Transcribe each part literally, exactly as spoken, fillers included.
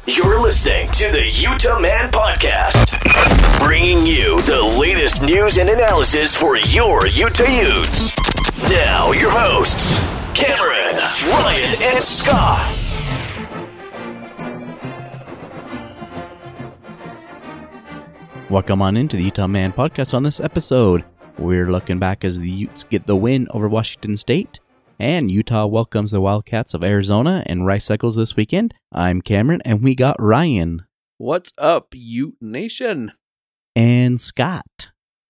You're listening to the Utah Man Podcast, bringing you the latest news and analysis for your Utah Utes. Now, your hosts, Cameron, Ryan, and Scott. Welcome on into the Utah Man Podcast. On this episode, we're looking back as the Utes get the win over Washington State, and Utah welcomes the Wildcats of Arizona and Rice Eccles this weekend. I'm Cameron, and we got Ryan. What's up, Ute Nation? And Scott.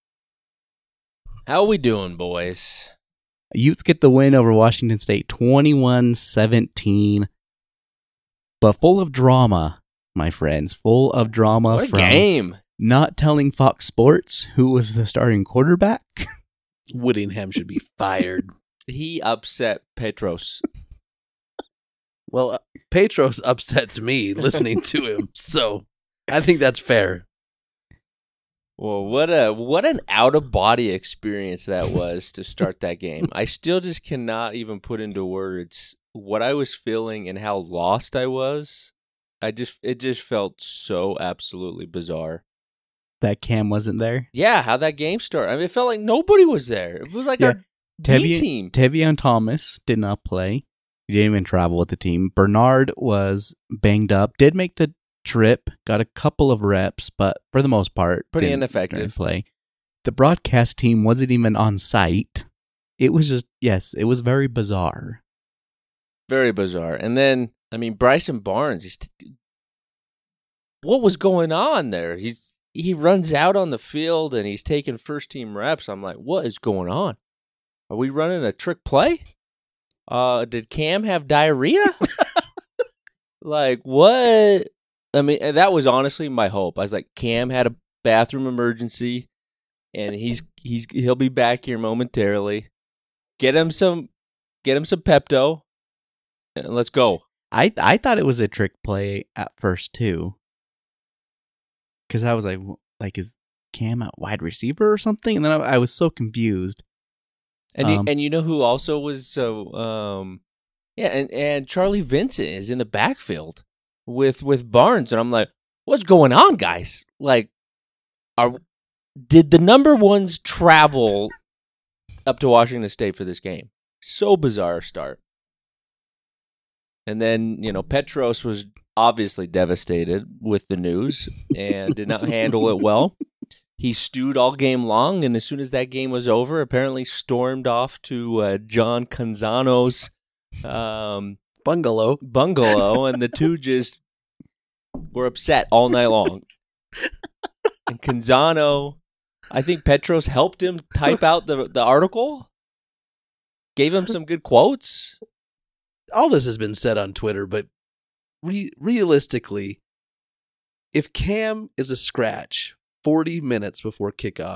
How we doing, boys? Utes get the win over Washington State twenty-one seventeen, but full of drama, my friends. Full of drama. What a from game. Not telling Fox Sports who was the starting quarterback. Whittingham should be fired. He upset Petros. Well, uh, Petros upsets me listening to him, so I think that's fair. Well, what a what an out of body experience that was to start that game. I still just cannot even put into words what I was feeling and how lost I was. I just it just felt so absolutely bizarre. That Cam wasn't there. Yeah, how that game started. I mean, it felt like nobody was there. It was like Yeah. our B team. Tevion Thomas did not play. He didn't even travel with the team. Bernard was banged up. Did make the trip. Got a couple of reps, but for the most part, Pretty didn't- ineffective. didn't play. The broadcast team wasn't even on site. It was just, yes, it was very bizarre. Very bizarre. And then, I mean, Bryson Barnes, he's t- what was going on there? He's he runs out on the field and he's taking first team reps. I'm like, what is going on? Are we running a trick play? Uh, did Cam have diarrhea? Like, what? I mean, and that was honestly my hope. I was like, Cam had a bathroom emergency and he's he's he'll be back here momentarily. Get him some get him some Pepto. And let's go. I I thought it was a trick play at first too, because I was like, like is Cam at wide receiver or something? And then I, I was so confused. And you, Um, and you know who also was so um yeah and, and Charlie Vincent is in the backfield with with Barnes, and I'm like, what's going on, guys? Like, are did the number ones travel up to Washington State for this game? So bizarre start. And then, you know, Petros was obviously devastated with the news and did not handle it well. He stewed all game long, and as soon as that game was over, apparently stormed off to uh, John Canzano's um, Bungalow. bungalow, and the two just were upset all night long. And Canzano, I think Petros helped him type out the, the article, gave him some good quotes. All this has been said on Twitter, but re- realistically, if Cam is a scratch forty minutes before kickoff,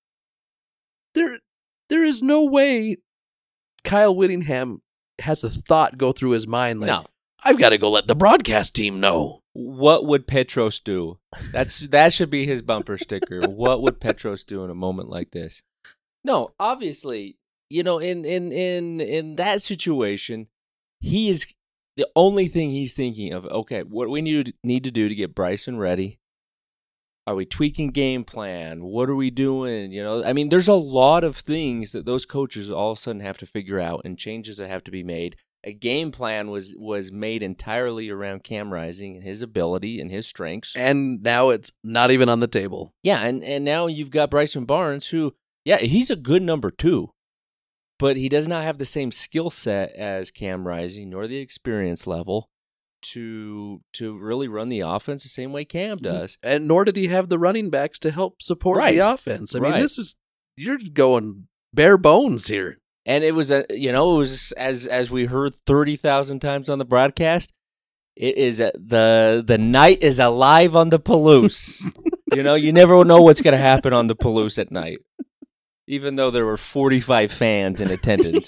there there is no way Kyle Whittingham has a thought go through his mind like, No. I've got to go let the broadcast team know. What would Petros do? That's that should be his bumper sticker. What would Petros do in a moment like this? No, obviously, you know, in in in in that situation, he is the only thing he's thinking of. Okay, what we need need to do to get Bryson ready. Are we tweaking game plan? What are we doing? You know, I mean, there's a lot of things that those coaches all of a sudden have to figure out and changes that have to be made. A game plan was was made entirely around Cam Rising and his ability and his strengths. And now it's not even on the table. Yeah, and, and now you've got Bryson Barnes, who, yeah, he's a good number two, but he does not have the same skill set as Cam Rising, nor the experience level to to really run the offense the same way Cam does. And nor did he have the running backs to help support Right. the offense. I mean, Right. this is, you're going bare bones here. And it was a, you know, it was as as we heard thirty thousand times on the broadcast. It is a, the the night is alive on the Palouse. You know, you never know what's going to happen on the Palouse at night, even though there were forty-five fans in attendance.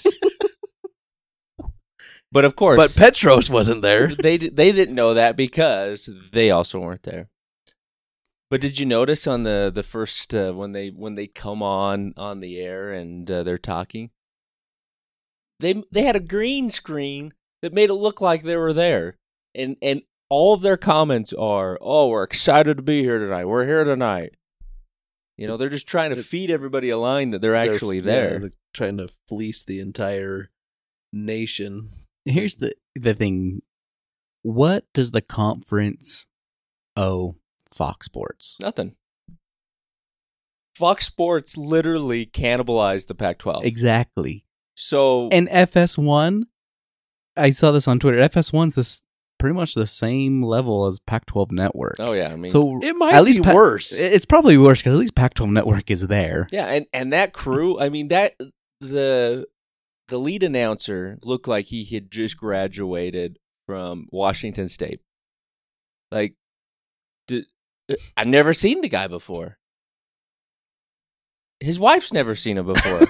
But of course, But Petros wasn't there. they they didn't know that because they also weren't there. But did you notice on the the first uh, when they when they come on on the air and uh, they're talking? They they had a green screen that made it look like they were there, and and all of their comments are, "Oh, we're excited to be here tonight. We're here tonight." You know, they're just trying to feed everybody a line that they're actually They're- there. yeah, they're trying to fleece the entire nation. Here's the the thing. What does the conference owe Fox Sports? Nothing. Fox Sports literally cannibalized the Pac twelve. Exactly. So And F S one, I saw this on Twitter. F S one's this pretty much the same level as Pac twelve Network. oh yeah, I mean, so It might at be least Pa- worse. It's probably worse because at least Pac twelve Network is there. yeah, and and that crew, I mean that the the lead announcer looked like he had just graduated from Washington State. Like, did, I've never seen the guy before. His wife's never seen him before.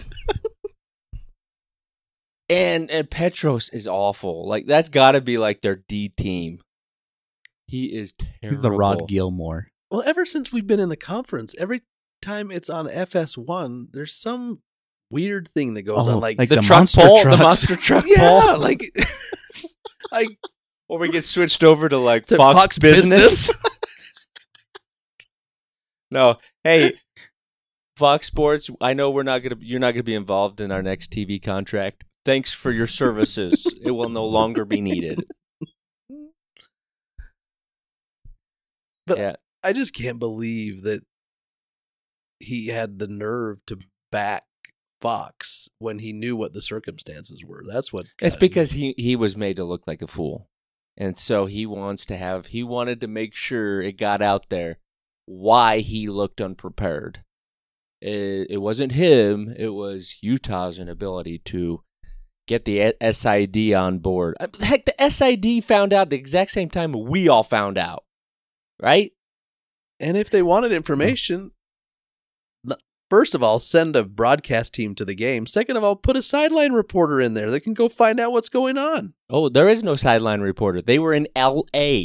and and Petros is awful. Like that's got to be like their D team. He is terrible. He's the Rod Gilmore. Well, ever since we've been in the conference, every time it's on F S one, there's some weird thing that goes Oh, on. Like, like the, the truck monster pole, the trucks. monster truck yeah, pole. like, like Or we get switched over to like to Fox, Fox Business. Business. No, hey, Fox Sports. I know we're not gonna. You're not gonna be involved in our next T V contract. Thanks for your services. It will no longer be needed. But yeah, I just can't believe that he had the nerve to back Fox when he knew what the circumstances were. That's what. it's got- because he he was made to look like a fool, and so he wants to have. He wanted to make sure it got out there why he looked unprepared. It, it wasn't him. It was Utah's inability to get the S I D on board. Heck, the S I D found out the exact same time we all found out, right? And if they wanted information, l- first of all, send a broadcast team to the game. Second of all, put a sideline reporter in there that can go find out what's going on. Oh, there is no sideline reporter. They were in L A.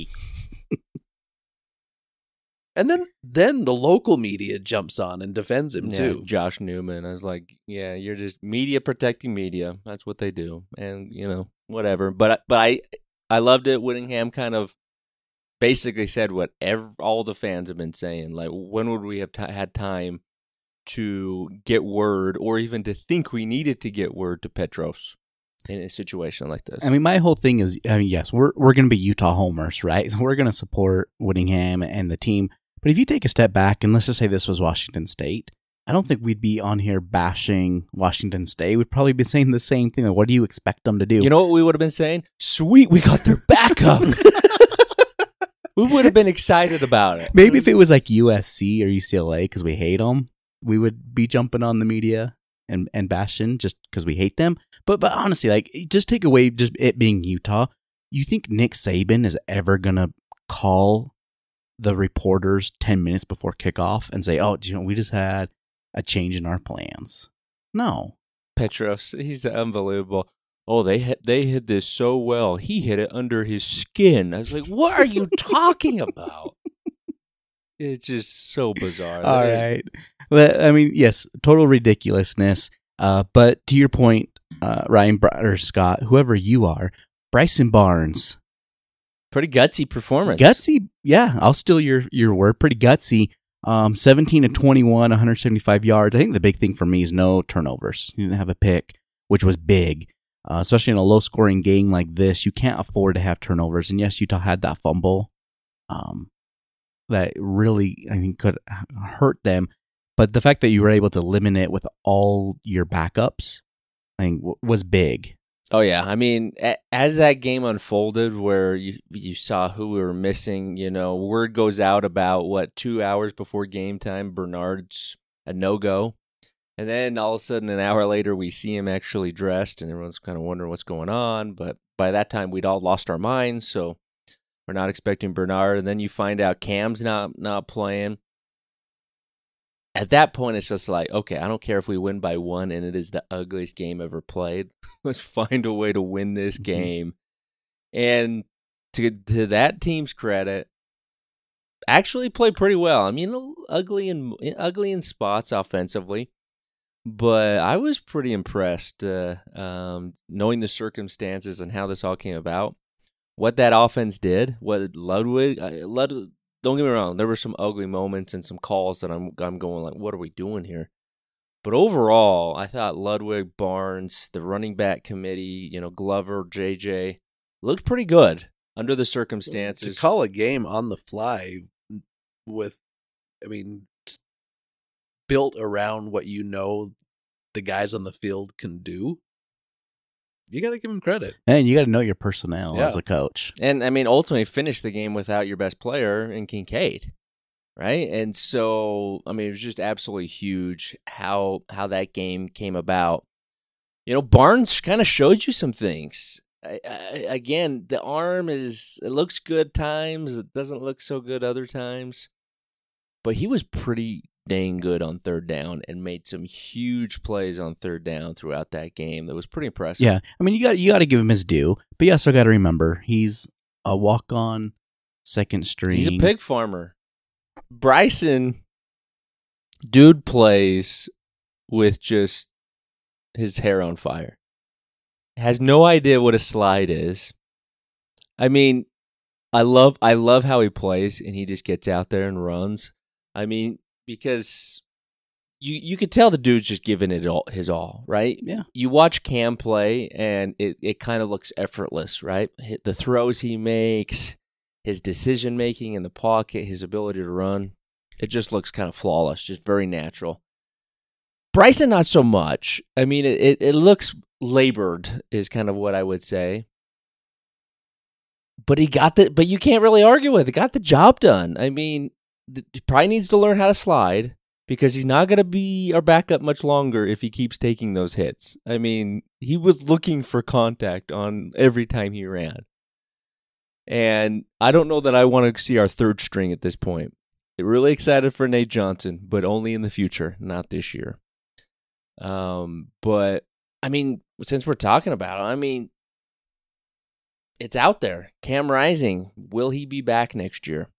And then, then the local media jumps on and defends him Yeah, too. Josh Newman. I was like, yeah, you're just media protecting media. That's what they do, and you know, whatever. But but I I loved it. Whittingham kind of basically said what ev- all the fans have been saying. Like, when would we have t- had time to get word, or even to think we needed to get word to Petros in a situation like this? I mean, my whole thing is, I mean, yes, we're we're going to be Utah homers, right? So we're going to support Whittingham and the team. But if you take a step back, and let's just say this was Washington State, I don't think we'd be on here bashing Washington State. We'd probably be saying the same thing. Like, what do you expect them to do? You know what we would have been saying? Sweet, we got their backup. We would have been excited about it. Maybe if it was like U S C or U C L A because we hate them, we would be jumping on the media and, and bashing just because we hate them. But but honestly, like, just take away just it being Utah. You think Nick Saban is ever going to call the reporters ten minutes before kickoff and say, oh, you know, we just had a change in our plans? No. Petros, he's unbelievable. Oh, they hit, they hit this so well. He hit it under his skin. I was like, what are you talking about? It's just so bizarre. All They- right. Well, I mean, yes, total ridiculousness. Uh, but to your point, uh, Ryan Br- or Scott, whoever you are, Bryson Barnes, Pretty gutsy performance. gutsy. Yeah, I'll steal your your word. Pretty gutsy. Um, seventeen to twenty-one, one hundred seventy-five yards. I think the big thing for me is no turnovers. You didn't have a pick, which was big, uh, especially in a low scoring game like this. You can't afford to have turnovers. And yes, Utah had that fumble. Um, that really, I think, could hurt them. But the fact that you were able to limit it with all your backups, I think, w- was big. Oh yeah, I mean, a- as that game unfolded, where you you saw who we were missing, you know, word goes out about what two hours before game time, Bernard's a no go, and then all of a sudden, an hour later, we see him actually dressed, and everyone's kind of wondering what's going on. But by that time, we'd all lost our minds, so we're not expecting Bernard. And then you find out Cam's not not playing. At that point, it's just like, okay, I don't care if we win by one and it is the ugliest game ever played. Let's find a way to win this Mm-hmm. game. And to to that team's credit, actually played pretty well. I mean, ugly in ugly in spots offensively, but I was pretty impressed, uh, um, knowing the circumstances and how this all came about. what that offense did, what Ludwig, uh, Lud, don't get me wrong, there were some ugly moments and some calls that I'm I'm going like, what are we doing here? But overall, I thought Ludwig, Barnes, the running back committee, you know, Glover, J J, looked pretty good under the circumstances. To call a game on the fly with, I mean, built around what you know the guys on the field can do, you got to give them credit. And you got to know your personnel Yeah. as a coach. And, I mean, ultimately finish the game without your best player in Kincaid, right? And so, I mean, it was just absolutely huge how how that game came about. You know, Barnes kind of showed you some things. I, I, again, the arm is, it looks good times. It doesn't look so good other times. But he was pretty dang good on third down and made some huge plays on third down throughout that game. That was pretty impressive. Yeah, I mean, you got you got to give him his due, but you also got to remember he's a walk-on, second string. He's a pig farmer. Bryson, dude plays with just his hair on fire. Has no idea what a slide is. I mean, I love I love how he plays, and he just gets out there and runs. I mean, because you you could tell the dude's just giving it all his all, right? Yeah. You watch Cam play, and it, it kind of looks effortless, right? The throws he makes, his decision making in the pocket, his ability to run, it just looks kind of flawless, just very natural. Bryson, not so much. I mean, it, it, it looks labored, is kind of what I would say. But he got the. But you can't really argue with it. Got the job done. I mean, he probably needs to learn how to slide because he's not going to be our backup much longer if he keeps taking those hits. I mean, he was looking for contact on every time he ran. And I don't know that I want to see our third string at this point. Really excited for Nate Johnson, but only in the future, not this year. Um, but, I mean, since we're talking about it, I mean, it's out there. Cam Rising, will he be back next year?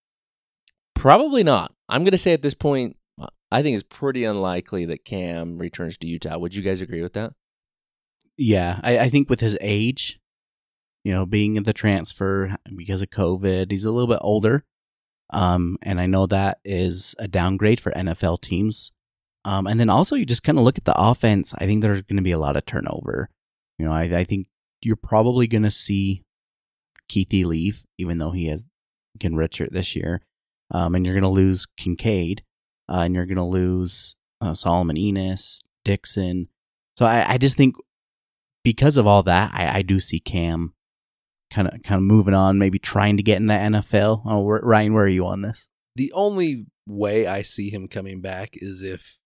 Probably not. I'm going to say at this point, I think it's pretty unlikely that Cam returns to Utah. Would you guys agree with that? Yeah, I, I think with his age, you know, being in the transfer because of COVID, he's a little bit older. Um, and I know that is a downgrade for N F L teams. Um, and then also you just kind of look at the offense. I think there's going to be a lot of turnover. You know, I, I think you're probably going to see Keithy leave, even though he has Ken Richard this year. Um, and you're going to lose Kincaid, uh, and you're going to lose uh, Solomon Enos, Dixon. So I, I just think because of all that, I, I do see Cam kind of kind of moving on, maybe trying to get in the N F L. Oh, where, Ryan, where are you on this? The only way I see him coming back is if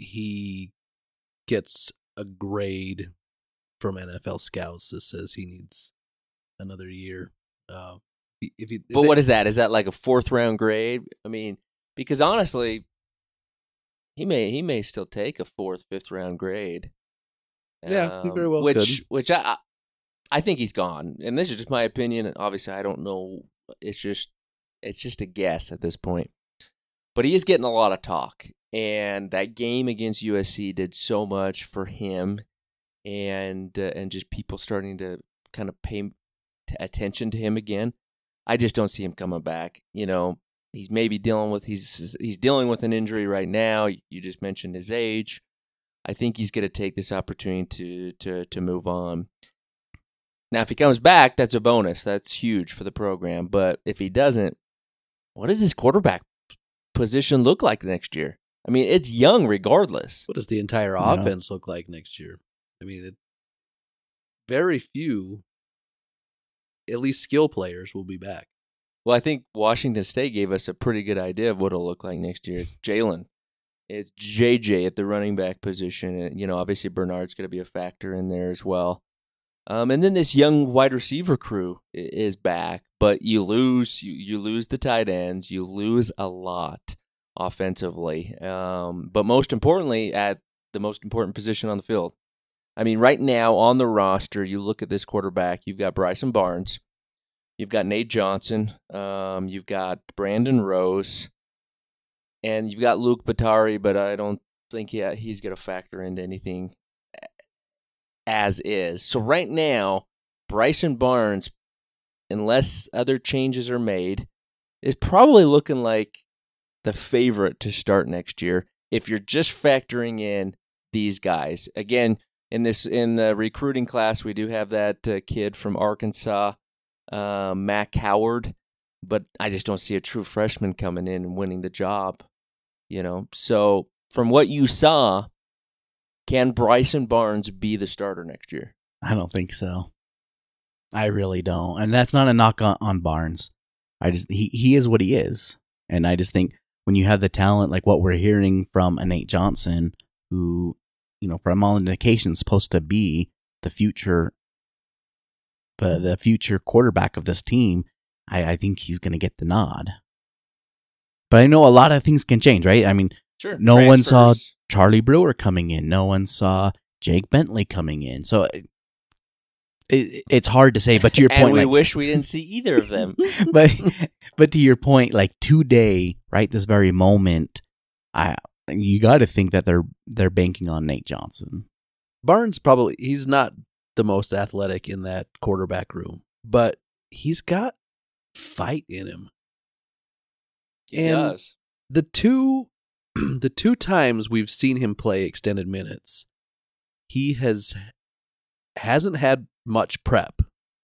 he gets a grade from N F L scouts that says he needs another year. Uh, if he, But they, what is that? Is that like a fourth round grade? I mean, because honestly, he may he may still take a fourth, fifth round grade. Yeah, he very well which could. which I I think he's gone. And this is just my opinion. Obviously, I don't know. It's just it's just a guess at this point. But he is getting a lot of talk, and that game against U S C did so much for him, and uh, and just people starting to kind of pay t- attention to him again. I just don't see him coming back. You know, he's maybe dealing with he's he's dealing with an injury right now. You just mentioned his age. I think he's going to take this opportunity to to to move on. Now, if he comes back, that's a bonus. That's huge for the program. But if he doesn't, what does his quarterback position look like next year? I mean, it's young regardless. What does the entire Yeah. offense look like next year? I mean, it, very few, at least skill players, will be back. Well, I think Washington State gave us a pretty good idea of what it'll look like next year. It's Jalen. It's J J at the running back position. And, you know, obviously Bernard's going to be a factor in there as well. Um, and then this young wide receiver crew i- is back. But you lose, you, you lose the tight ends. You lose a lot offensively. Um, but most importantly, at the most important position on the field. I mean, right now on the roster, you look at this quarterback, you've got Bryson Barnes. You've got Nate Johnson. Um, you've got Brandon Rose. And you've got Luke Batari, but I don't think he, he's going to factor into anything as is. So right now, Bryson Barnes unless other changes are made, is probably looking like the favorite to start next year if you're just factoring in these guys. Again, in this in the recruiting class, we do have that uh, kid from Arkansas, uh, Mac Howard, but I just don't see a true freshman coming in and winning the job. You know, so from what you saw, can Bryson Barnes be the starter next year? I don't think so. I really don't. And that's not a knock on, on Barnes. I just he, he is what he is. And I just think when you have the talent like what we're hearing from a Nate Johnson, who, you know, from all indications supposed to be the future the, the future quarterback of this team, I, I think he's gonna get the nod. But I know a lot of things can change, right? I mean, Sure. no one saw Transfers. Charlie Brewer coming in. No one saw Jake Bentley coming in. So it, it, it's hard to say. But to your and point, we like, wish we didn't see either of them. but but to your point, like today, right, this very moment, I you got to think that they're they're banking on Nate Johnson. Barnes probably, he's not the most athletic in that quarterback room, but he's got fight in him. He And does. the two the two times we've seen him play extended minutes, he has hasn't had much prep.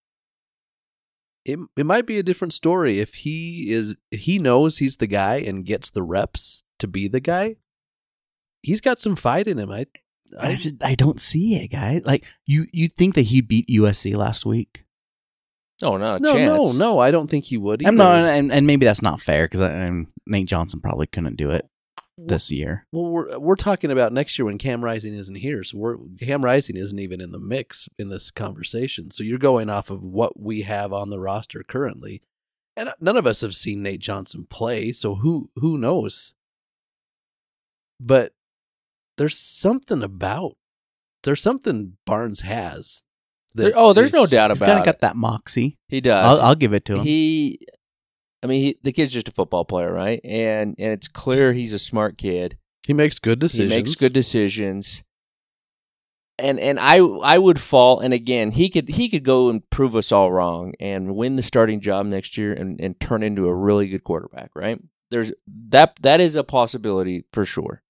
It it might be a different story if he is if he knows he's the guy and gets the reps to be the guy. He's got some fight in him. I I I, just I don't see it, guys. Like you you think that he beat U S C last week? Oh, not a no, chance. no, no. I don't think he would. I'm either. not, and, and maybe that's not fair because Nate Johnson probably couldn't do it this year. Well, we're we're talking about next year when Cam Rising isn't here, so we're Cam Rising isn't even in the mix in this conversation. So you're going off of what we have on the roster currently, and none of us have seen Nate Johnson play, so who who knows? But there's something about there's something Barnes has. that There- oh, there's no is- doubt He's kind about of got it. that moxie. He does. I'll, I'll give it to him. He, I mean, he, the kid's just a football player, right? And and it's clear he's a smart kid. He makes good decisions. He makes good decisions. And and I I would fall, and again, he could he could go and prove us all wrong and win the starting job next year and, and turn into a really good quarterback, right? There's that that is a possibility for sure.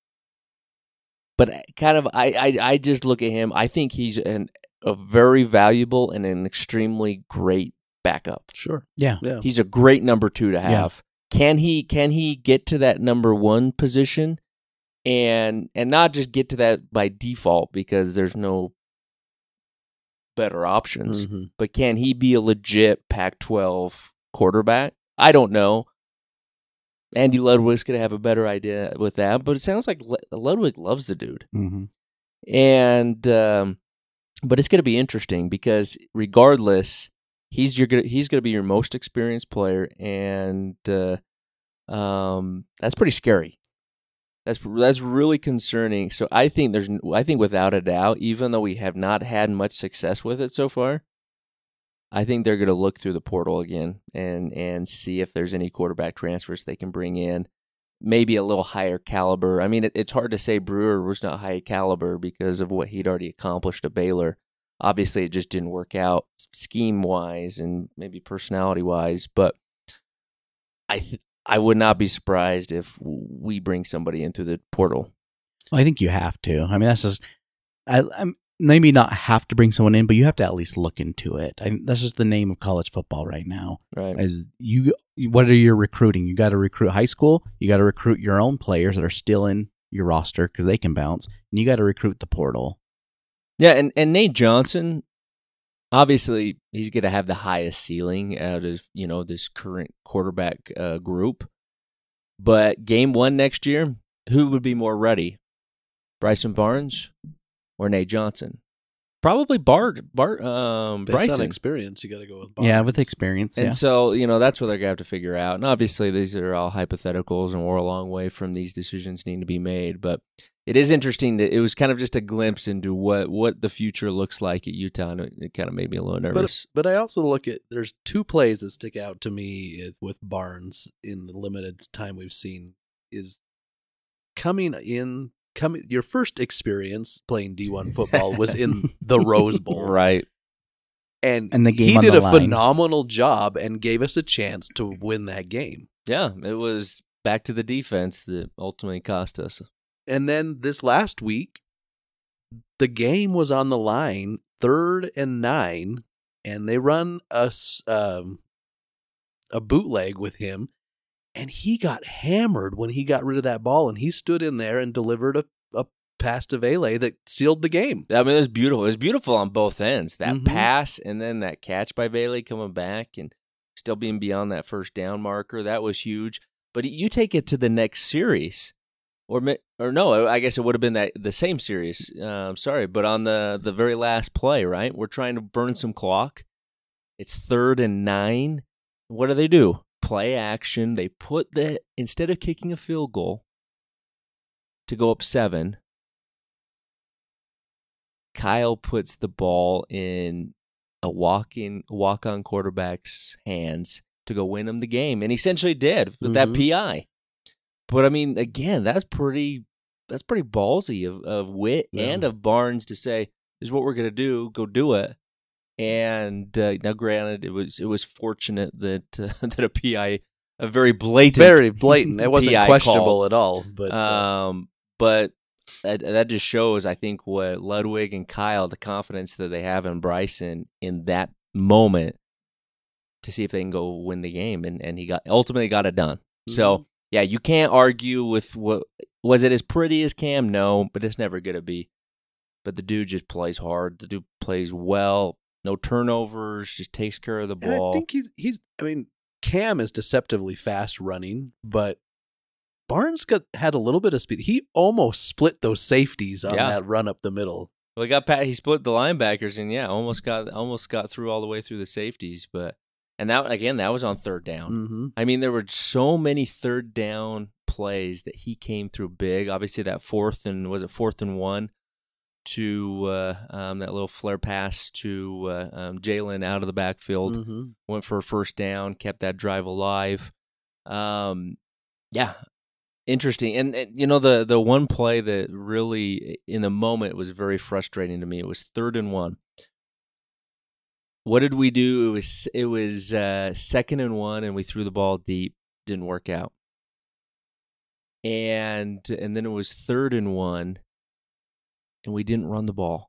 But kind of I, I, I just look at him, I think he's an a very valuable and an extremely great backup. Sure. yeah. Yeah. He's a great number two to have. Can he can he get to that number one position and and not just get to that by default because there's no better options, Mhm. but can he be a legit Pac twelve quarterback? I don't know. Andy Ludwig's going to have a better idea with that, but it sounds like Le- Ludwig loves the dude. Mm-hmm. And um, but it's going to be interesting because regardless, he's your he's going to be your most experienced player, and uh, um, that's pretty scary. That's that's really concerning. So I think there's I think without a doubt, even though we have not had much success with it so far, I think they're going to look through the portal again and and see if there's any quarterback transfers they can bring in. Maybe a little higher caliber. I mean, it, it's hard to say Brewer was not high caliber because of what he'd already accomplished at Baylor. Obviously, it just didn't work out scheme-wise and maybe personality-wise. But I th- I would not be surprised if we bring somebody in through the portal. Well, I think you have to. I mean, that's just I, I'm maybe not have to bring someone in, but you have to at least look into it. I, that's just the name of college football right now. Right. Is you what are you recruiting? You got to recruit high school. You got to recruit your own players that are still in your roster because they can bounce, and you got to recruit the portal. Yeah, and, and Nate Johnson, obviously, he's going to have the highest ceiling out of, you know, this current quarterback uh, group. But game one next year, who would be more ready? Bryson Barnes or Nate Johnson? Probably Bart, Bart, um, Based on Bryson. experience, you got to go with Barnes. Yeah, with experience. And Yeah. so, you know, that's what they're going to have to figure out. And obviously, these are all hypotheticals, and we're a long way from these decisions needing to be made. But it is interesting that it was kind of just a glimpse into what, what the future looks like at Utah, and it, it kind of made me a little nervous. But but I also look at there's two plays that stick out to me with Barnes in the limited time we've seen is coming in coming your first experience playing D one football was in the Rose Bowl. Right. And, And the game he on did the a line. phenomenal job and gave us a chance to win that game. Yeah, it was back to the defense that ultimately cost us. And then this last week, the game was on the line, third and nine, and they run a, s- um, a bootleg with him, and he got hammered when he got rid of that ball, and he stood in there and delivered a, a pass to Vele that sealed the game. I mean, it was beautiful. It was beautiful on both ends. That Mhm. pass and then that catch by Bailey coming back and still being beyond that first down marker. That was huge. But you take it to the next series, or mi- or no, I guess it would have been that the same series. Uh, I'm sorry, but on the the very last play, right? We're trying to burn some clock. It's third and nine. What do they do? Play action. They put the instead of kicking a field goal to go up seven. Kyle puts the ball in a walk-in, walk-on quarterback's hands to go win him the game, and he essentially did with that Mhm. P I. But I mean, again, that's pretty that's pretty ballsy of, of Witt Yeah. and of Barnes to say, "This is what we're gonna do. Go do it." And uh, now, granted, it was it was fortunate that uh, that a P I, a very blatant, Very blatant. It wasn't P I questionable call. at all. But uh, Um, but that, that just shows, I think, what Ludwig and Kyle, the confidence that they have in Bryson in that moment to see if they can go win the game, and, and he got ultimately got it done. So Mhm. yeah, you can't argue with what was it as pretty as Cam? No, but it's never gonna be. But the dude just plays hard. The dude plays well. No turnovers. Just takes care of the And ball. I think he's, he's, I mean, Cam is deceptively fast running, but Barnes got had a little bit of speed. He almost split those safeties on Yeah. that run up the middle. Well, he got pat. He split the linebackers, and yeah, almost got almost got through all the way through the safeties. But and that again, that was on third down. Mm-hmm. I mean, there were so many third down plays that he came through big. Obviously, that fourth and was it fourth and one to uh, um, that little flare pass to uh, um, Jalen out of the backfield. Mm-hmm. Went for a first down, kept that drive alive. Um, yeah, interesting. And, and you know the the one play that really in the moment was very frustrating to me. It was third and one. What did we do? It was it was uh, second and one, and we threw the ball deep. Didn't work out. And and then it was third and one, and we didn't run the ball.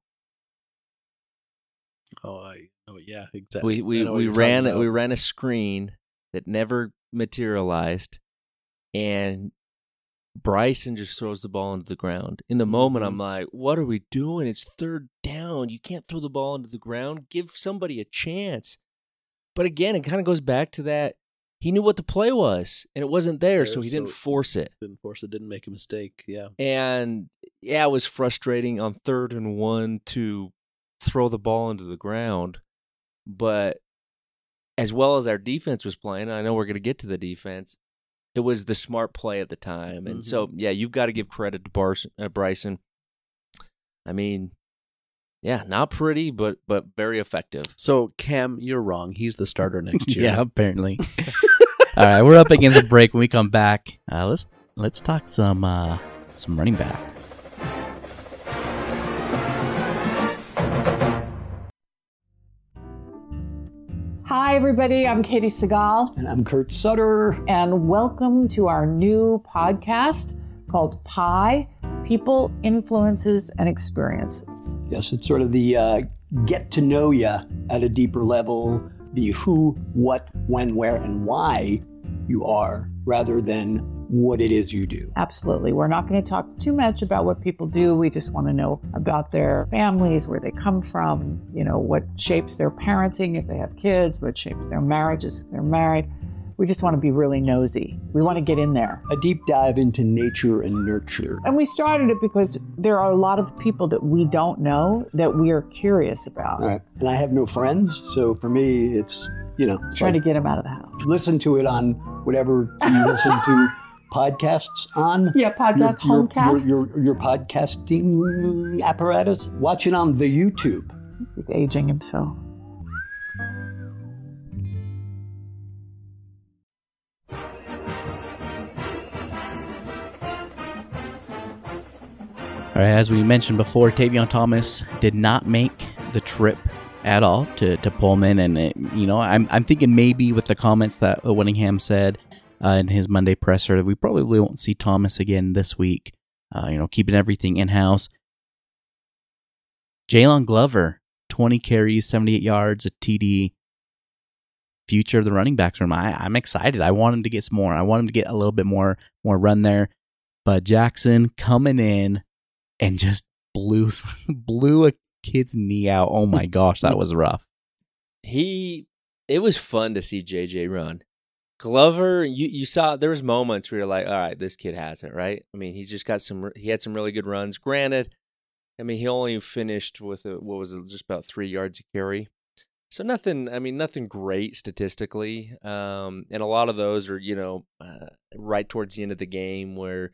Oh, I oh yeah, exactly. We we, I know what we you're ran talking we about. ran a screen that never materialized, and Bryson just throws the ball into the ground. In the moment, Mhm. I'm like, "What are we doing? It's third down. You can't throw the ball into the ground. Give somebody a chance." But again, it kind of goes back to that. He knew what the play was, and it wasn't there, There, so he didn't so- force it. Didn't force it. Didn't make a mistake. Yeah. And yeah, it was frustrating on third and one to throw the ball into the ground. But as well as our defense was playing, I know we're going to get to the defense, it was the smart play at the time. And so, yeah, you've got to give credit to Bars- uh, Bryson. I mean, yeah, not pretty, but but very effective. So Cam, you're wrong. He's the starter next year. Yeah, apparently. All right, we're up against a break. When we come back, uh, let's let's talk some uh, some running back. Hi, everybody. I'm Katie Segal, And I'm Kurt Sutter. and welcome to our new podcast called Pi People, Influences, and Experiences. Yes, it's sort of the uh, get to know you at a deeper level, the who, what, when, where, and why you are, rather than what it is you do. Absolutely. We're not going to talk too much about what people do. We just want to know about their families, where they come from, you know, what shapes their parenting if they have kids, what shapes their marriages if they're married. We just want to be really nosy. We want to get in there. A deep dive into nature and nurture. And we started it because there are a lot of people that we don't know that we are curious about. All right. And I have no friends, so for me, it's, you know, it's Trying like to get them out of the house. listen to it on whatever you listen to podcasts on. Yeah, podcast, your, homecasts. Your, your, your podcasting apparatus. Watch it on the YouTube. He's aging himself. All right, as we mentioned before, Tavion Thomas did not make the trip at all to, to Pullman. And, it, you know, I'm I'm thinking maybe with the comments that Whittingham said uh, in his Monday presser, that we probably won't see Thomas again this week, uh, you know, keeping everything in-house. Jalen Glover, twenty carries, seventy-eight yards, a T D. Future of the running backs room. I, I'm excited. I want him to get some more. I want him to get a little bit more more run there. But Jackson coming in and just blew blew a kid's knee out. Oh my gosh, that was rough. He, it was fun to see J J run. Glover, you, you saw there was moments where you're like, all right, this kid has it, right? I mean, he just got some. He had some really good runs. Granted, I mean, he only finished with a, what was it, just about three yards a carry. So nothing, I mean, nothing great statistically. Um, and a lot of those are, you know, uh, right towards the end of the game where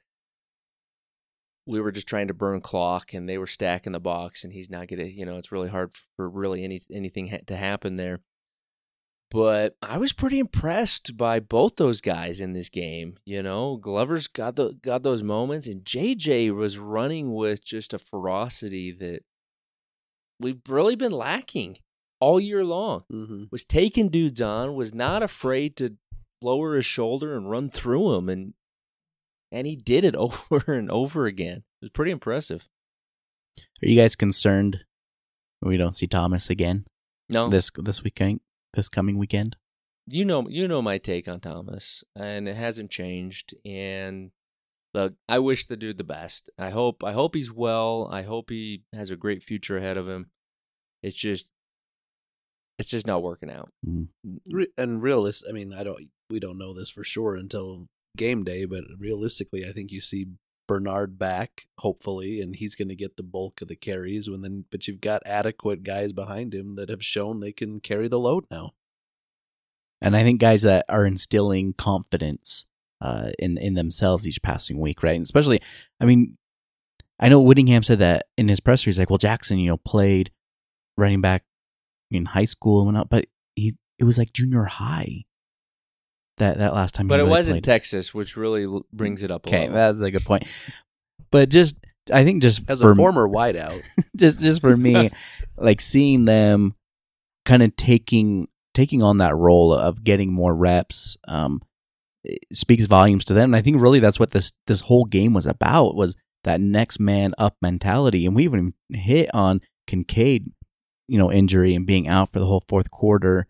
we were just trying to burn clock and they were stacking the box and he's not going to, you know, it's really hard for really any anything ha- to happen there. But I was pretty impressed by both those guys in this game. You know, Glover's got the, got those moments, and J J was running with just a ferocity that we've really been lacking all year long. Mm-hmm. Was taking dudes on, was not afraid to lower his shoulder and run through them, and and he did it over and over again. It was pretty impressive. Are you guys concerned we don't see Thomas again No, this this weekend, this coming weekend? you know, you know my take on Thomas, and it hasn't changed. And look, I wish the dude the best. I hope, I hope he's well. I hope he has a great future ahead of him. It's just. It's just not working out. Re- and realist, I mean, I don't. We don't know this for sure until game day, but realistically, I think you see Bernard back, hopefully, and he's going to get the bulk of the carries. When then, but you've got adequate guys behind him that have shown they can carry the load now. And I think guys that are instilling confidence uh, in in themselves each passing week, right? And especially, I mean, I know Whittingham said that in his presser. He's like, "Well, Jackson, you know, played running back in high school and whatnot, but he it was like junior high that that last time." But he it really was in played. Texas, which really l- brings it up a Okay, level. that's a good point. But just, I think just As for a former wideout, just just for me, like seeing them kind of taking taking on that role of getting more reps, um, it speaks volumes to them. And I think really that's what this this whole game was about, was that next man up mentality. And we even hit on Kincaid, you know, injury and being out for the whole fourth quarter.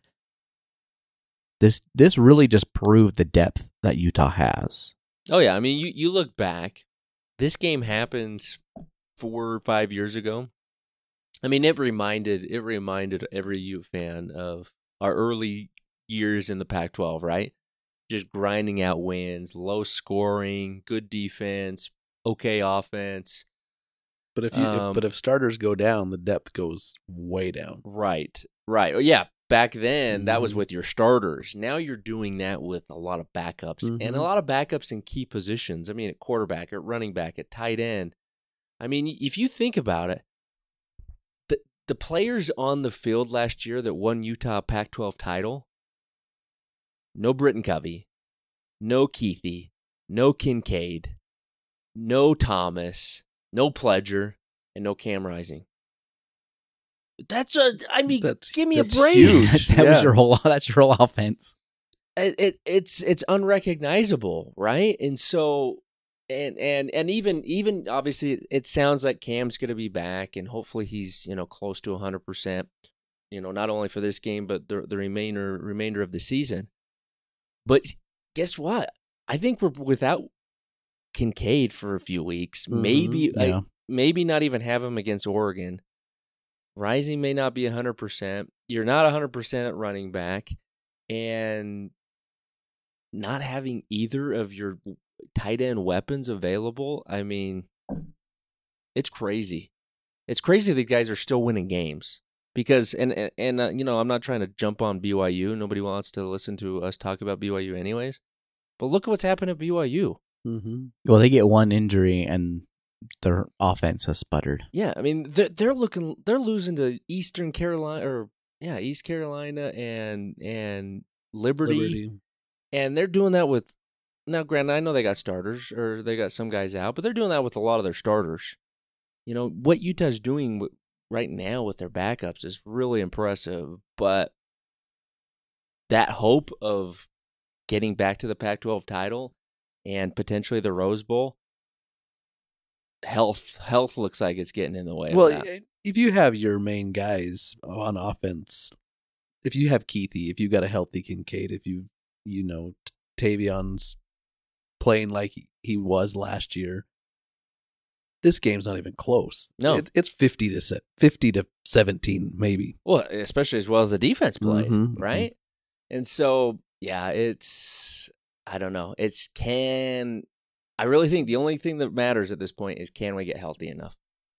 This this really just proved the depth that Utah has. Oh yeah, I mean, you, you look back, this game happens four or five years ago. I mean, it reminded it reminded every Ute fan of our early years in the Pac twelve, right? Just grinding out wins, low scoring, good defense, okay offense. but if you Um, but if starters go down, the depth goes way down. Right, right. Oh, yeah, back then that was Mhm. with your starters. Now you're doing that with a lot of backups and Mhm. a lot of backups in key positions. I mean, at quarterback, at running back, at tight end. I mean, if you think about it, the the players on the field last year that won Utah Pac twelve title, no Britton Covey, no Keithy, no Kincaid, no Thomas, no Pledger, and no Cam Rising. That's a, I mean, That's- give me a that's break. huge. that was Yeah. your whole that's your whole offense. It, it it's it's unrecognizable, right? And so and and and even even obviously it sounds like Cam's going to be back, and hopefully he's, you know, close to one hundred percent, you know, not only for this game but the the remainder remainder of the season. But guess what? I think we're without Kincaid for a few weeks. Mhm. Maybe Yeah. I, maybe not even have him against Oregon. Rising may not be one hundred percent. You're not one hundred percent at running back, and not having either of your tight end weapons available, I mean, it's crazy. It's crazy that guys are still winning games. Because, and, and, and uh, you know, I'm not trying to jump on B Y U. Nobody wants to listen to us talk about B Y U anyways. But look at what's happened at B Y U. Mm-hmm. Well, they get one injury and their offense has sputtered. Yeah, I mean, they're, they're looking, they're losing to Eastern Carolina, or yeah, East Carolina and and Liberty. Liberty. And they're doing that with, now granted, I know they got starters, or they got some guys out, but they're doing that with a lot of their starters. You know, what Utah's doing with, right now with their backups is really impressive. But that hope of getting back to the Pac twelve title and potentially the Rose Bowl, health health looks like it's getting in the way. Well, of that. if you have your main guys on offense, if you have Keithy, if you got a healthy Kincaid, if you you know Tavion's playing like he was last year, this game's not even close. No, it, it's fifty to se- fifty to seventeen, maybe. Well, especially as well as the defense played, Mhm, right? And so, yeah, it's I don't know. It's can I really think the only thing that matters at this point is can we get healthy enough?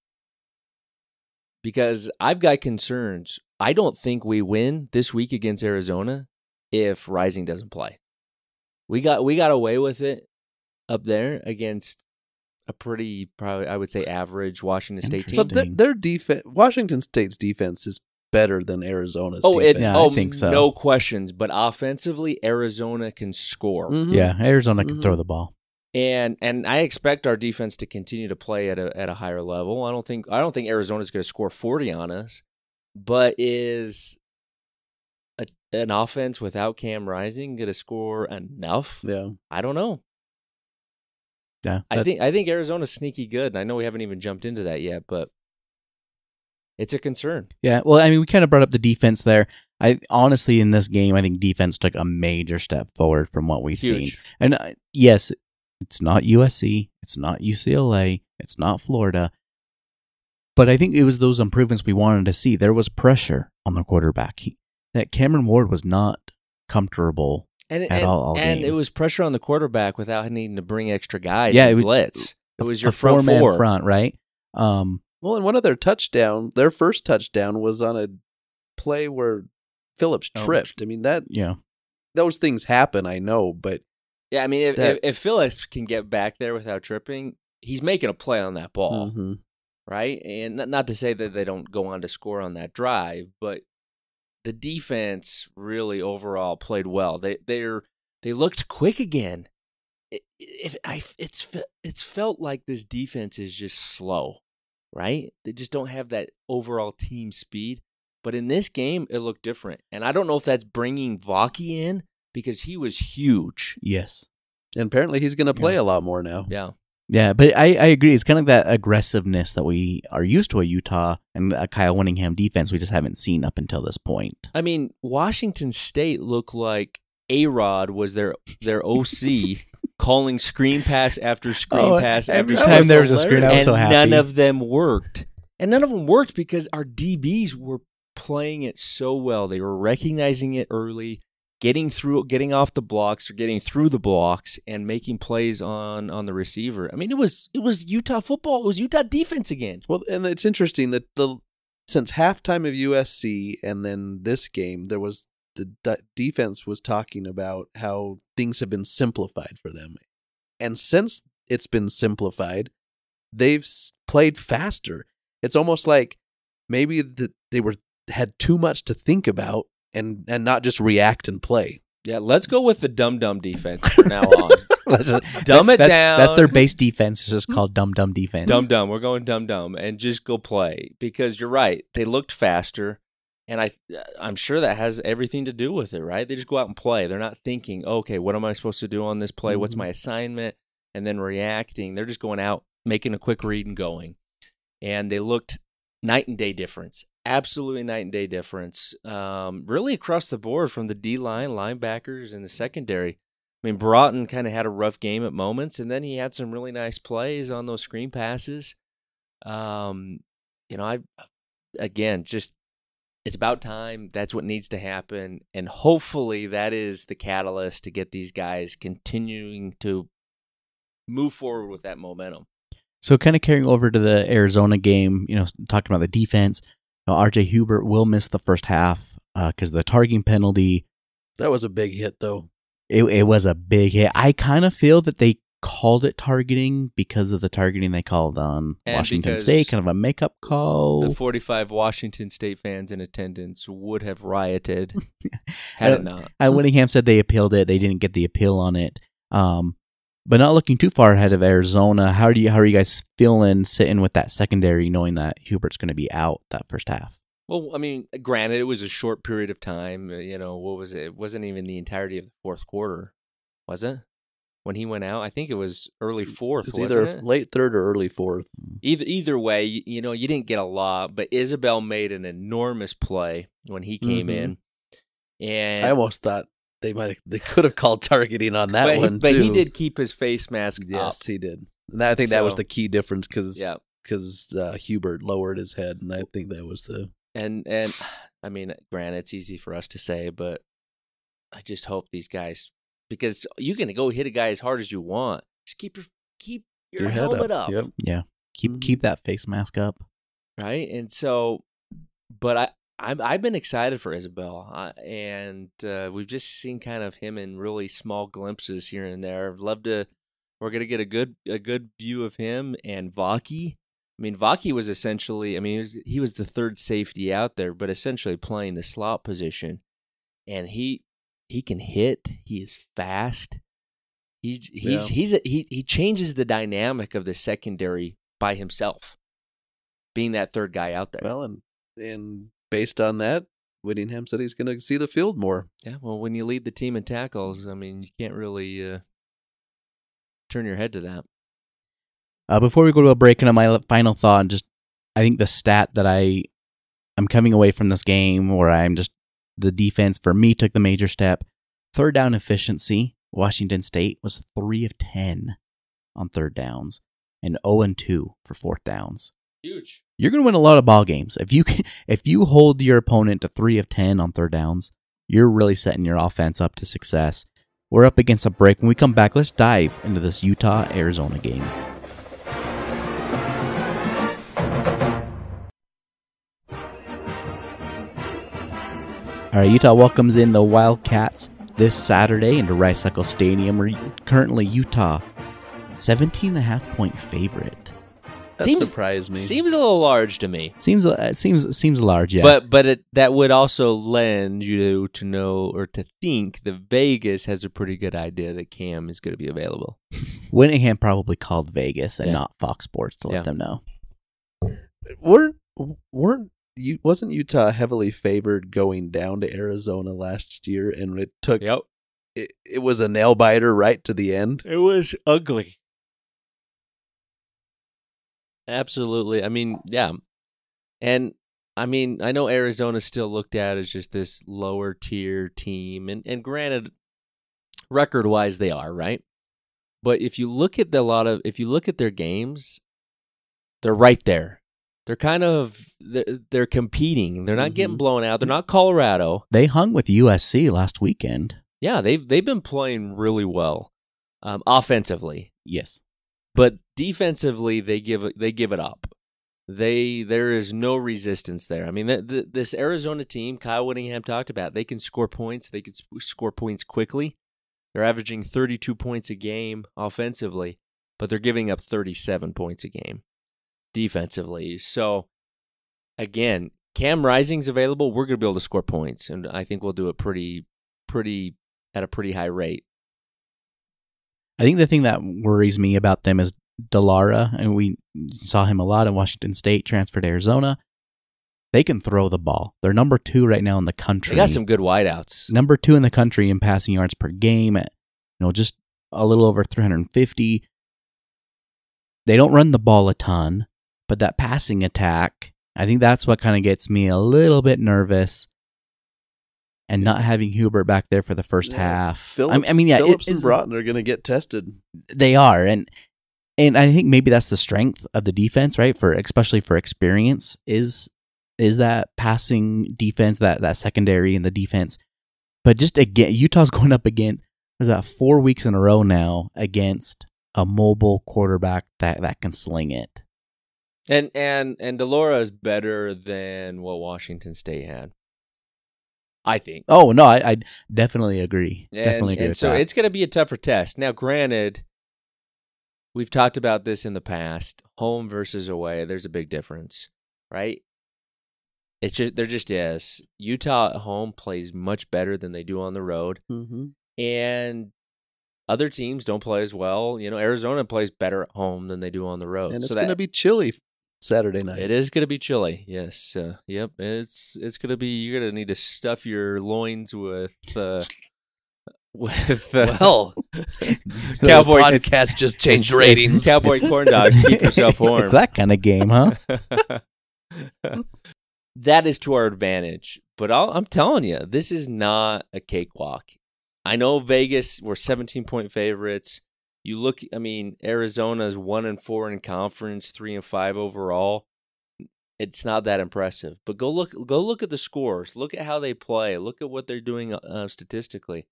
Because I've got concerns. I don't think we win this week against Arizona if Rising doesn't play. We got we got away with it up there against a pretty, probably I would say, average Washington State team. But their, Interesting. their defense, Washington State's defense is better than Arizona's Oh, it, defense. Yeah, I oh, think so. no questions. But offensively, Arizona can score, Mhm. Yeah, Arizona can Mhm. throw the ball. and and I expect our defense to continue to play at a at a higher level. I don't think I don't think Arizona's going to score forty on us, but is a, an offense without Cam Rising going to score enough? Yeah. I don't know. Yeah, I that- think I think Arizona's sneaky good, and I know we haven't even jumped into that yet, but it's a concern. Yeah, well, I mean, we kind of brought up the defense there. I honestly, in this game, I think defense took a major step forward from what we've seen. Huge. And uh, yes, it's not U S C, it's not U C L A, it's not Florida, but I think it was those improvements we wanted to see. There was pressure on the quarterback. He, that Cameron Ward was not comfortable. And, At and, all- all and game. it was pressure on the quarterback without needing to bring extra guys. Yeah, Yeah, it was- blitz. It was your a front four-man four. front, right? Um, Well, and one of their touchdown, their first touchdown was on a play where Phillips Oh, tripped. I mean, that yeah, those things happen, I know, but Yeah, I mean, if, That- if if Phillips can get back there without tripping, he's making a play on that ball, Mhm. right? And not, not to say that they don't go on to score on that drive, but the defense really overall played well. They they're they looked quick again. It, it, I, it's it's felt like this defense is just slow, right? They just don't have that overall team speed. But in this game, it looked different, and I don't know if that's bringing Vaki in because he was huge. yes. and apparently he's going to play Yeah. a lot more now. Yeah. Yeah, but I, I agree. It's kind of that aggressiveness that we are used to a Utah and a Kyle Winningham defense we just haven't seen up until this point. I mean, Washington State looked like A-Rod was their their O C calling screen pass after screen Oh, pass every after time screen there was a screen, I was and so happy. none of them worked. And none of them worked because our D Bs were playing it so well. They were recognizing it early, getting through, getting off the blocks or getting through the blocks and making plays on, on the receiver. I mean, it was it was Utah football. It was Utah defense again. Well, and it's interesting that the since halftime of U S C and then this game, there was the d- defense was talking about how things have been simplified for them, and since it's been simplified, they've s- played faster. It's almost like maybe that they were had too much to think about and and not just react and play. Yeah, let's go with the dum-dum defense from now on. That's just- Dumb it that's, down. That's their base defense. It's just called dumb dumb defense. Dumb dumb. We're going dumb dumb and just go play because you're right. They looked faster, and I I'm sure that has everything to do with it, right? They just go out and play. They're not thinking, okay, what am I supposed to do on this play? What's Mhm. my assignment? And then reacting. They're just going out, making a quick read and going. And they looked night and day difference. Absolutely night and day difference. Um, really across the board from the D line, linebackers, and the secondary. I mean, Broughton kind of had a rough game at moments, and then he had some really nice plays on those screen passes. Um, you know, I again just it's about time. That's what needs to happen, and hopefully that is the catalyst to get these guys continuing to move forward with that momentum. So kind of carrying over to the Arizona game, you know, talking about the defense, you know, R J Hubert will miss the first half because of the targeting penalty. That was a big hit, though. It, it was a big hit. I kind of feel that they called it targeting because of the targeting they called on And Washington because State, kind of a makeup call. The forty-five Washington State fans in attendance would have rioted had it not. I, Winningham said they appealed it. They didn't get the appeal on it. Um, But not looking too far ahead of Arizona, how do you how are you guys feeling sitting with that secondary, knowing that Hubert's going to be out that first half? Well, I mean, granted, it was a short period of time. uh, You know, what was it? It wasn't even the entirety of the fourth quarter, was it? When he went out, I think it was early fourth, It's wasn't either it? late third or early fourth. Either either way, you, you know, you didn't get a lot, but Isabel made an enormous play when he came Mhm. in, and I almost thought they might they could have called targeting on that but, one he, but too. he did keep his face mask up. Yes, he did. And I think that was So- the key difference because Yeah. uh, Hubert lowered his head, and I think that was the And and I mean, granted, it's easy for us to say, but I just hope these guys, because you can go hit a guy as hard as you want, just keep your keep your, your head helmet up, Yep. Yeah, keep Mhm. keep that face mask up. right? And so, but I I'm, I've been excited for Isabel, uh, and uh, we've just seen kind of him in really small glimpses here and there. I'd love to. We're gonna get a good a good view of him and Vaki. I mean, Vaki was essentially, I mean, he was, he was the third safety out there, but essentially playing the slot position. And he he can hit. He is fast. He he's Yeah. he's a, he he changes the dynamic of the secondary by himself, being that third guy out there. Well, and and based on that, Whittingham said he's going to see the field more. Yeah, well, when you lead the team in tackles, I mean, you can't really uh, turn your head to that. Uh, before we go to a break, and my final thought, and just I think the stat that I I'm coming away from this game, where I'm just the defense for me took the major step. Third down efficiency, Washington State was three of ten on third downs, and zero and two for fourth downs. Huge. You're going to win a lot of ball games if you can, if you hold your opponent to three of ten on third downs. You're really setting your offense up to success. We're up against a break. When we come back, let's dive into this Utah-Arizona game. All right, Utah welcomes in the Wildcats this Saturday into Rice Eccles Stadium. We're currently Utah seventeen and a half point favorite. That Seems- surprised me. Seems a little large to me. Seems it seems seems large, yeah. But but it, that would also lend you to know or to think that Vegas has a pretty good idea that Cam is going to be available. Whittingham probably called Vegas and Yeah. not Fox Sports to let Yeah. them know. weren't weren't you wasn't Utah heavily favored going down to Arizona last year, and it took Yep. it, it was a nail biter right to the end. It was ugly. Absolutely. I mean, yeah. And I mean, I know Arizona's still looked at as just this lower tier team. And, and granted, record wise, they are, right? But if you look at the lot of, if you look at their games, they're right there. They're kind of, they're, they're competing. They're not getting Mhm. blown out. They're not Colorado. They hung with U S C last weekend. Yeah, they've, they've been playing really well um, offensively. Yes. But defensively, they give it, they give it up. They there is no resistance there. I mean, the, the, this Arizona team, Kyle Whittingham talked about, they can score points. They can sp- score points quickly. They're averaging thirty-two points a game offensively, but they're giving up thirty-seven points a game defensively. So, again, Cam Rising's available. We're going to be able to score points, and I think we'll do it pretty, pretty at a pretty high rate. I think the thing that worries me about them is Delara, and we saw him a lot in Washington State, transferred to Arizona. They can throw the ball. They're number two right now in the country. They got some good wideouts. Number two in the country in passing yards per game at, you know, just a little over three hundred fifty. They don't run the ball a ton, but that passing attack, I think that's what kind of gets me a little bit nervous. And not having Hubert back there for the first Yeah. half. Phillips, I, I mean, yeah, it- Phillips and it's- Broughton are going to get tested. they are, and and I think maybe that's the strength of the defense, right? For especially for experience, is is that passing defense, that that secondary and the defense. But just again, Utah's going up again. There's that four weeks in a row now against a mobile quarterback that, that can sling it. And and and Delora is better than what Washington State had, I think. Oh no, I, I definitely agree. And, definitely agree and with so that. it's going to be a tougher test. Now, granted, we've talked about this in the past. Home versus away, there's a big difference, right? It's just there just is. Utah at home plays much better than they do on the road, Mm-hmm. and other teams don't play as well. You know, Arizona plays better at home than they do on the road. And it's so going to that, be chilly Saturday night. It is going to be chilly. Yes. Uh, yep. It's it's going to be. You're going to need to stuff your loins with. Uh, with uh, Well, Cowboy podcast just changed ratings. Cowboy corn dogs. Keep yourself warm. It's that kind of game, huh? That is to our advantage. But I'll, I'm telling you, this is not a cakewalk. I know Vegas were seventeen point favorites. You look, I mean, Arizona's one and four in conference, three and five overall. It's not that impressive. But go look, go look at the scores. Look at how they play. Look at what they're doing uh, statistically.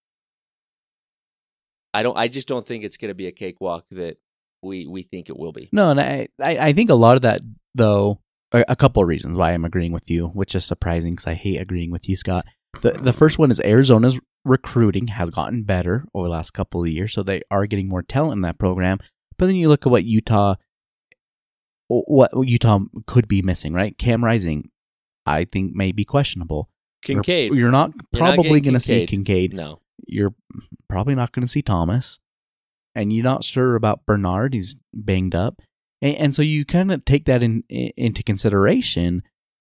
I don't. I just don't think it's going to be a cakewalk that we we think it will be. No, and I, I, I think a lot of that, though, a, a couple of reasons why I'm agreeing with you, which is surprising because I hate agreeing with you, Scott. The the first one is Arizona's recruiting has gotten better over the last couple of years, so they are getting more talent in that program. But then you look at what Utah, what Utah could be missing, right? Cam Rising, I think, may be questionable. Kincaid. You're, you're not You're not probably getting going to see Kincaid. Kincaid. No. You're probably not going to see Thomas. And you're not sure about Bernard. He's banged up. And, and so you kind of take that in, in, into consideration.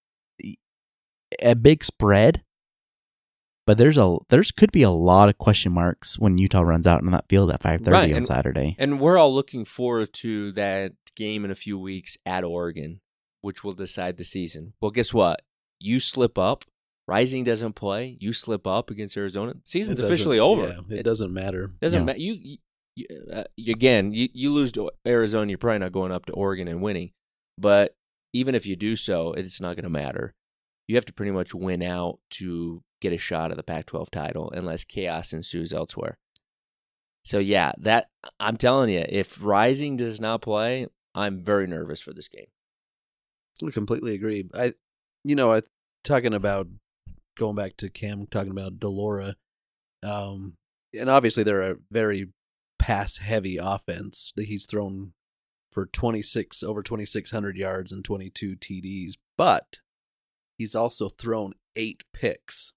A big spread. But there's a there's could be a lot of question marks when Utah runs out in that field at five thirty Right, on and- Saturday. And we're all looking forward to that game in a few weeks at Oregon, which will decide the season. Well, guess what? You slip up. Rising doesn't play. You slip up against Arizona. The season's It doesn't- officially over. Yeah, it, doesn't matter. Doesn't Yeah. matter. You, you, you uh, again. You, you lose to Arizona. You're probably not going up to Oregon and winning. But even if you do so, it's not going to matter. You have to pretty much win out to get a shot at the Pac twelve title, unless chaos ensues elsewhere. So yeah, that I'm telling you, if Rising does not play, I'm very nervous for this game. I completely agree. I, you know, I talking about going back to Cam talking about Delora, um, and obviously they're a very pass heavy offense that he's thrown for twenty-six over twenty-six hundred yards and twenty-two T Ds, but he's also thrown eight picks.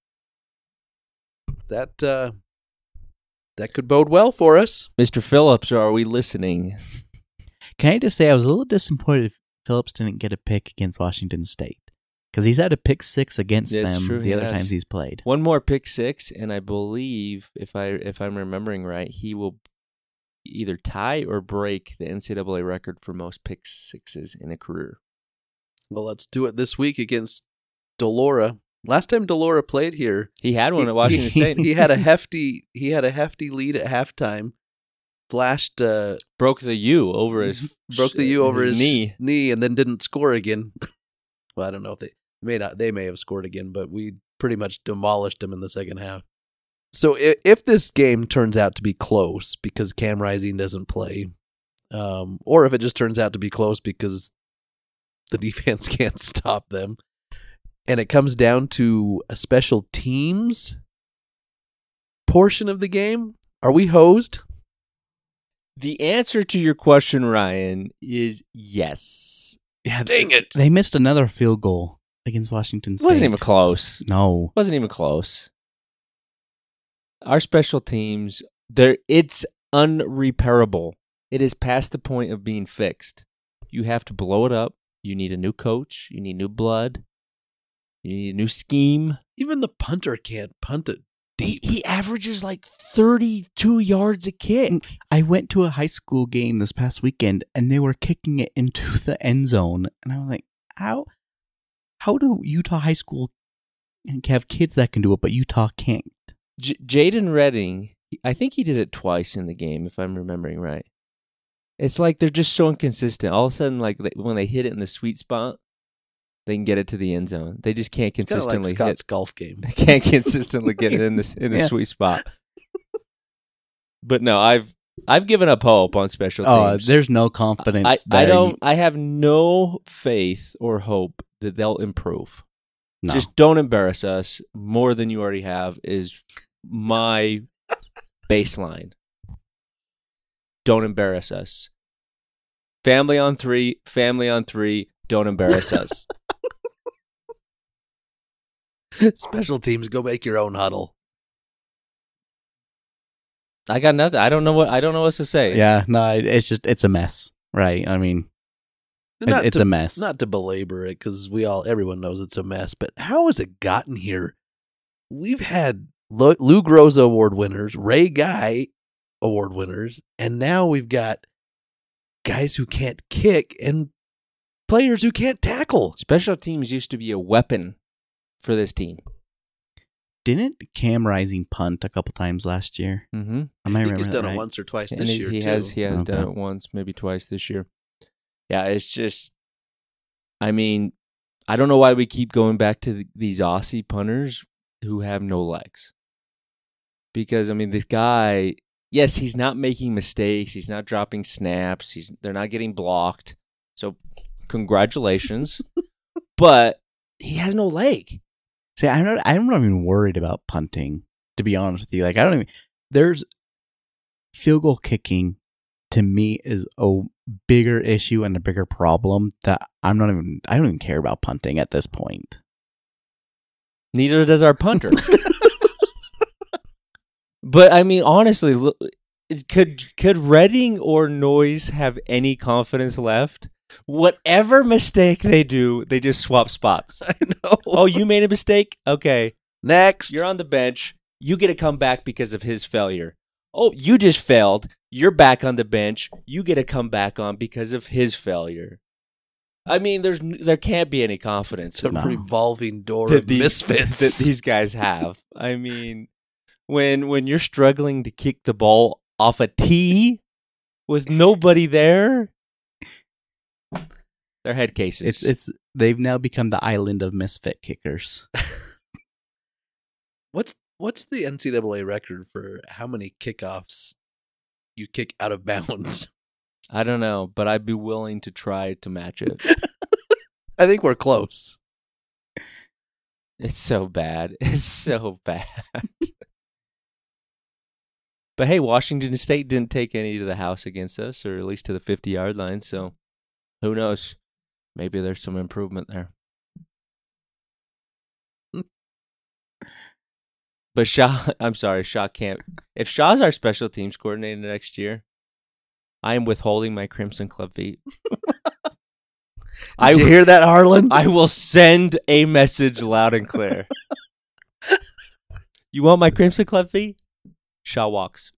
That uh, that could bode well for us. Mister Phillips, are we listening? Can I just say I was a little disappointed if Phillips didn't get a pick against Washington State. Because he's had a pick six against That's them true, the he other has. times he's played. One more pick six, and I believe, if I if I'm remembering right, he will either tie or break the N C double A record for most pick sixes in a career. Well, let's do it this week against Delora. Last time Delora played here, He had one he, at Washington he, State. He had a hefty he had a hefty lead at halftime. Flashed uh, broke the U over his broke the U over his, knee. knee, and then didn't score again. Well, I don't know if they may not. They may have scored again, but we pretty much demolished them in the second half. So if, if this game turns out to be close because Cam Rising doesn't play, um, or if it just turns out to be close because the defense can't stop them, and it comes down to a special teams portion of the game, are we hosed? The answer to your question, Ryan, is yes. Yeah, Dang it. They missed another field goal against Washington It State. wasn't even close. No. Wasn't even close. Our special teams, there it's unrepairable. It is past the point of being fixed. You have to blow it up. You need a new coach. You need new blood. You need a new scheme. Even the punter can't punt it He, deep. he averages like thirty-two yards a kick. I went to a high school game this past weekend, and they were kicking it into the end zone. And I was like, how how do Utah high school have kids that can do it, but Utah can't? J- Jaden Redding, I think he did it twice in the game, if I'm remembering right. It's like they're just so inconsistent. All of a sudden, like they, when they hit it in the sweet spot, they can get it to the end zone. They just can't Kinda like consistently Scott's hit. golf game. Can't consistently get it in the in the Yeah. sweet spot. But no, I've I've given up hope on special Oh, teams. there's no confidence. I, there. I don't. I have no faith or hope that they'll improve. No. Just don't embarrass us more than you already have. Is my baseline. Don't embarrass us. Family on three. Family on three. Don't embarrass us. Special teams, go make your own huddle. I got nothing. I don't know what I don't know what to say. Yeah, no, it- it's just it's a mess, right? I mean, it- Not it's to- a mess. Not to belabor it, because we all, everyone knows it's a mess. But how has it gotten here? We've had Lou Lou Groza award winners, Ray Guy award winners, and now we've got guys who can't kick and players who can't tackle. Special teams used to be a weapon for this team. Didn't Cam Rising punt a couple times last year? Mm-hmm. Am I I think remember he's that done right? it once or twice And this he, year he too. has he has done Okay. it once, maybe twice this year. Yeah, it's just, I mean, I don't know why we keep going back to the, these Aussie punters who have no legs. Because I mean, this guy, yes, he's not making mistakes. He's not dropping snaps. He's they're not getting blocked. So, congratulations. But he has no leg. See, I'm not. I'm not even worried about punting. To be honest with you, like I don't even. There's field goal kicking. To me, is a bigger issue and a bigger problem that I'm not even. I don't even care about punting at this point. Neither does our punter. But I mean, honestly, look, could could Redding or Noise have any confidence left? Whatever mistake they do, they just swap spots. I know. Oh, you made a mistake? Okay, Next. you're on the bench. You get to come back because of his failure. Oh, you just failed. You're back on the bench. You get to come back on because of his failure. I mean, there's there can't be any confidence It's a No. revolving door that of these misfits. that these guys have. I mean, when when you're struggling to kick the ball off a tee with nobody there, they're head cases. It's it's. They've now become the island of misfit kickers. What's what's the N C double A record for how many kickoffs you kick out of bounds? I don't know, but I'd be willing to try to match it. I think we're close. It's so bad. It's so bad. But hey, Washington State didn't take any to the house against us, or at least to the fifty-yard line, so who knows? Maybe there's some improvement there. But Shaw, I'm sorry, Shaw can't. If Shaw's our special teams coordinator next year, I am withholding my Crimson Club feet. I Did you hear that, Harlan? I will send a message loud and clear. You want my Crimson Club fee? Shaw walks.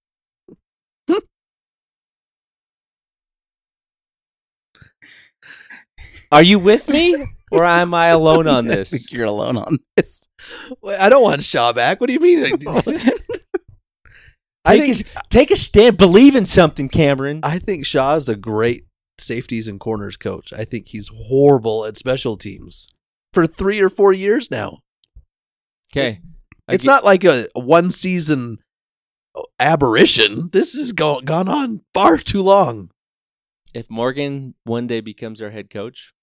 Are you with me, or am I alone on I this? think you're alone on this. Wait, I don't want Shaw back. What do you mean? I Take, think a, take a stand. Believe in something, Cameron. I think Shaw is a great safeties and corners coach. I think he's horrible at special teams for three or four years now. Okay. It's not like a, a one season aberration. This has go, gone on far too long. If Morgan one day becomes our head coach,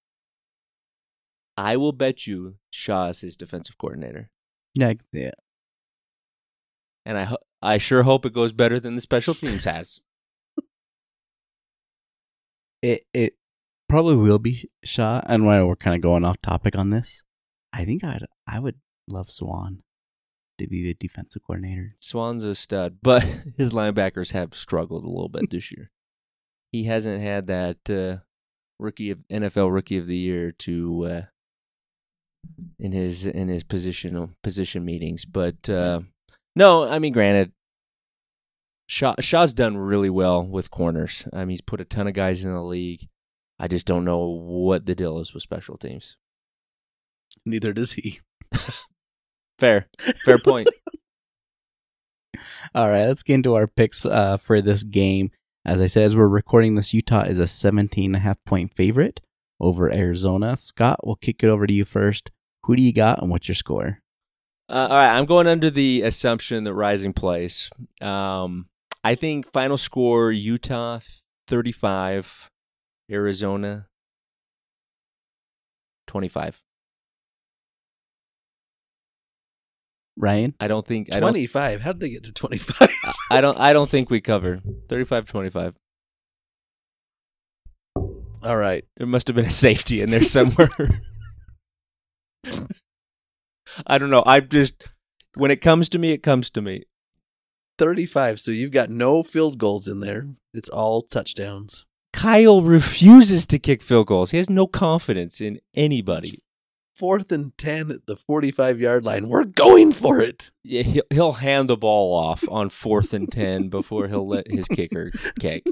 I will bet you Shaw is his defensive coordinator. Yeah, I can see it. And I ho- I sure hope it goes better than the special teams has. It it probably will be Shaw. And while we're kind of going off topic on this, I think I'd I would love Swan to be the defensive coordinator. Swan's a stud, but his linebackers have struggled a little bit this year. He hasn't had that uh, rookie of N F L Rookie of the Year to uh, in his in his position position meetings, but uh, no, I mean, granted, Shaw, Shaw's done really well with corners. I mean, he's put a ton of guys in the league. I just don't know what the deal is with special teams. Neither does he. Fair, fair point. All right, let's get into our picks uh, for this game. As I said, as we're recording this, Utah is a seventeen and a half point favorite over Arizona. Scott, we'll kick it over to you first. Who do you got and what's your score? Uh, all right, I'm going under the assumption that Rising plays. Um, I think final score Utah thirty-five, Arizona twenty-five. Ryan? I don't think I don't twenty-five. How did they get to twenty-five? I don't I don't think we cover thirty-five twenty-five. All right. There must have been a safety in there somewhere. I don't know. I just when it comes to me, it comes to me. thirty-five. So you've got no field goals in there. It's all touchdowns. Kyle refuses to kick field goals. He has no confidence in anybody. Fourth and ten at the forty-five-yard line. We're going for it. Yeah, he'll, he'll hand the ball off on fourth and ten before he'll let his kicker kick.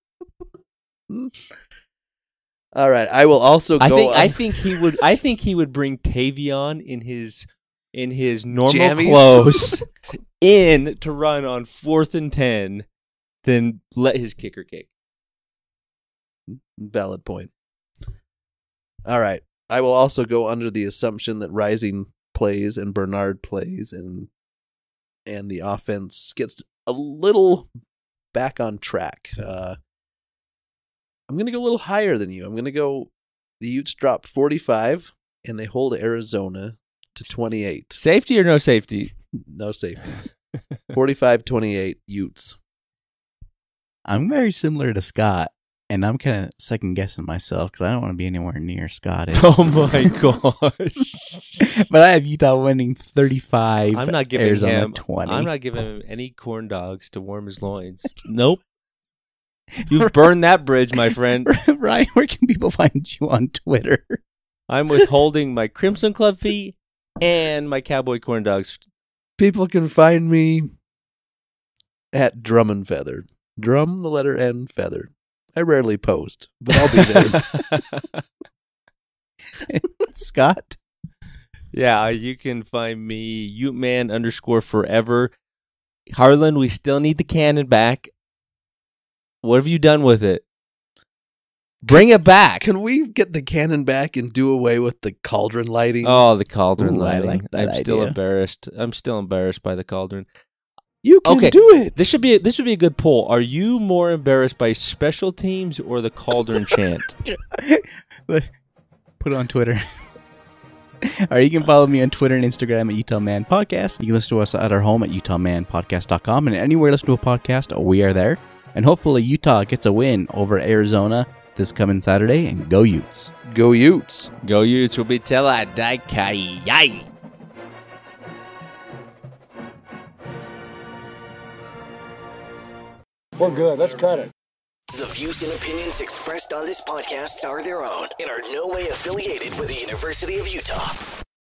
All right, I will also go. I think on. I think he would. I think he would bring Tavion in his in his normal Jammies? clothes in to run on fourth and ten, then let his kicker kick. Valid point. All right. I will also go under the assumption that Rising plays and Bernard plays and and the offense gets a little back on track. Uh, I'm going to go a little higher than you. I'm going to go the Utes drop forty-five and they hold Arizona to twenty-eight. Safety or no safety? No safety. forty-five twenty-eight Utes. I'm very similar to Scott, and I'm kind of second guessing myself because I don't want to be anywhere near Scott is. Oh my gosh! But I have Utah winning thirty-five. I'm not giving Arizona him twenty. I'm not giving him any corn dogs to warm his loins. Nope. You've burned that bridge, my friend. Ryan, where can people find you on Twitter? I'm withholding my Crimson Club fee and my Cowboy corn dogs. People can find me at Drum and Feather. Drum, the letter N, Feather. I rarely post, but I'll be there. Scott? Yeah, you can find me, Uteman underscore forever. Harlan, we still need the cannon back. What have you done with it? Bring it back. Can we get the cannon back and do away with the cauldron lighting? Oh, the cauldron Ooh, I lighting. like that I'm still idea. embarrassed. I'm still embarrassed by the cauldron. You can Okay. do it. This should be this would be a good poll. Are you more embarrassed by special teams or the cauldron chant? Put it on Twitter. All right, you can follow me on Twitter and Instagram at Utah Man Podcast. You can listen to us at our home at utah man podcast dot com. And anywhere you listen to a podcast, we are there. And hopefully Utah gets a win over Arizona this coming Saturday. And go Utes. Go Utes. Go Utes will be tell dai kai yai. We're good. Let's cut it. The views and opinions expressed on this podcast are their own and are no way affiliated with the University of Utah.